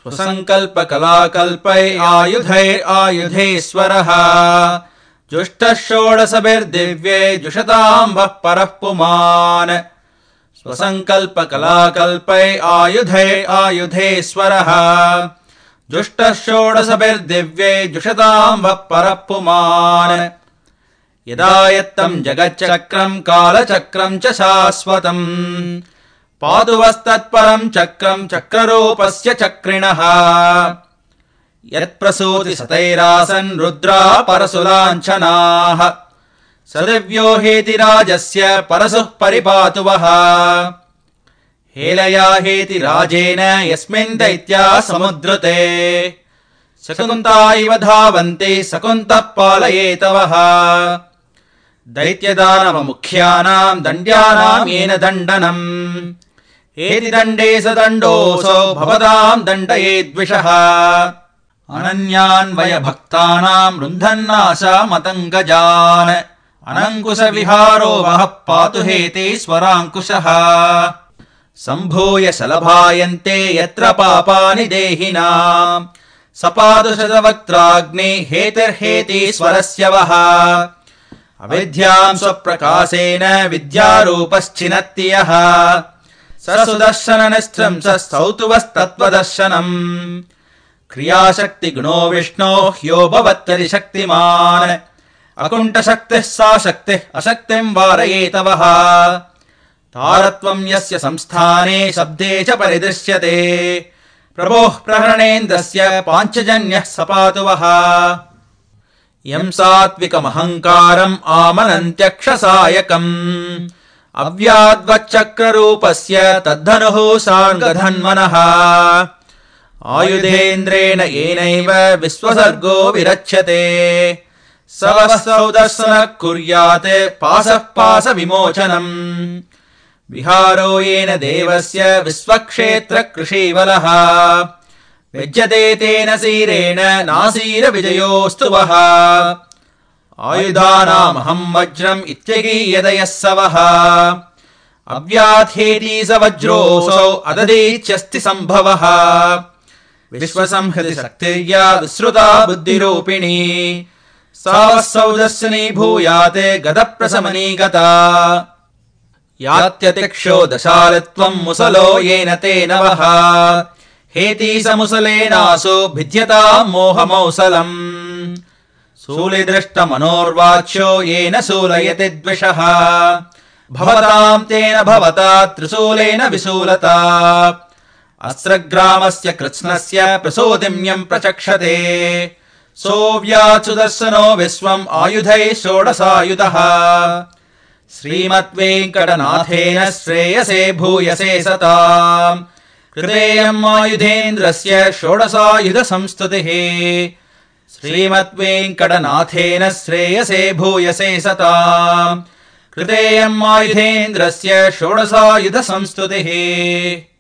स्वसङ्कल्पकलाकल्पै आयुधैरायुधेश्वरः जुष्टः षोडशभिर्दिव्ये जुषताम्बः परः पुमान् स्वसङ्कल्पकलाकल्पै आयुधैरायुधेश्वरः जुष्टः षोडशभिर्दिव्ये जुषताम्बः परः पुमान् यदा यत्तम् जगच्चक्रम् कालचक्रम् च शाश्वतम् पातु वस्तत्परम् चक्रम् चक्ररूपस्य चक्रिणः यत्प्रसूति सतैरासन् रुद्रा परशुलाञ्छनाः स दिव्यो हेति राजस्य परशुः परिपातु वः हेलया हेति राजेन यस्मिन् दैत्या समुद्रते शकुन्ता इव धावन्ति शकुन्तः पालयेत वः दैत्यदानवमुख्यानाम् दण्ड्यानाम् येन दण्डनम् हेति दण्डे स दण्डोऽसौ भवताम् दण्डयेद्विषः अनन्यान्वयभक्तानाम् रुन्धन्नाशामतङ्गजान् अनङ्कुशविहारो वः पातु हेते स्वराङ्कुशः सम्भूय शलभायन्ते यत्र पापानि देहिनाम् स पातु शतवक्त्राग्नि हेतिर्हेति स्वरस्य वः अविद्याम् स्वप्रकाशेन विद्यारूपश्चिनत्ति यः स सुदर्शननिष्ठम् स स्तौतुवस्तत्त्वदर्शनम् क्रियाशक्तिगुणो विष्णोः ह्यो भवत्तरि शक्तिमान् अकुण्ठशक्तिः सा शक्तिः अशक्तिम् वारयेत वः तारत्वम् यस्य संस्थाने शब्दे च परिदृश्यते प्रभोः प्रहरणेन्द्रस्य पाञ्चजन्यः स पातु वः यम् सात्विकमहङ्कारम् आमनन्त्यक्षसायकम् अव्याद्वच्चक्ररूपस्य तद्धनुः साङ्गधन्वनः आयुधेन्द्रेण येनैव विश्वसर्गो विरच्यते स वः सौदर्शनः कुर्यात् पासः पासविमोचनम् विहारो येन देवस्य विश्वक्षेत्रकृषीवलः विज्यते तेन सीरेण नासीरविजयोऽस्तु वः आयुधानामहम् वज्रम् इत्यगीयदयः स वः अव्याथेति स वज्रोऽसौ अदधीच्यस्ति सम्भवः विश्वसंहृति शक्तिर्या विश्रुता बुद्धिरूपिणी सा वः सौदर्शनी भूयात् गदप्रशमनी गता यात्यतिक्षो दशालित्वम् मुसलो येन तेन वः हेति स मुसलेनासु भिद्यताम् मोहमौसलम् शूलिदृष्टमनोर्वाच्यो येन शूलयति द्विषः भवताम् तेन भवता त्रिशूलेन विशूलता अस्त्रग्रामस्य कृत्स्नस्य प्रसूतिम् यम् प्रचक्षते सोऽव्यात् सुदर्शनो विश्वम् आयुधैः षोडशायुधः श्रीमद्वेङ्कटनाथेन श्रेयसे भूयसे सताम् कृतेयम् आयुधेन्द्रस्य षोडशायुध संस्तुतिः श्रीमद्वेङ्कटनाथेन श्रेयसे भूयसे सताम् कृतेयम् आयुधेन्द्रस्य षोडशायुध संस्तुतिः।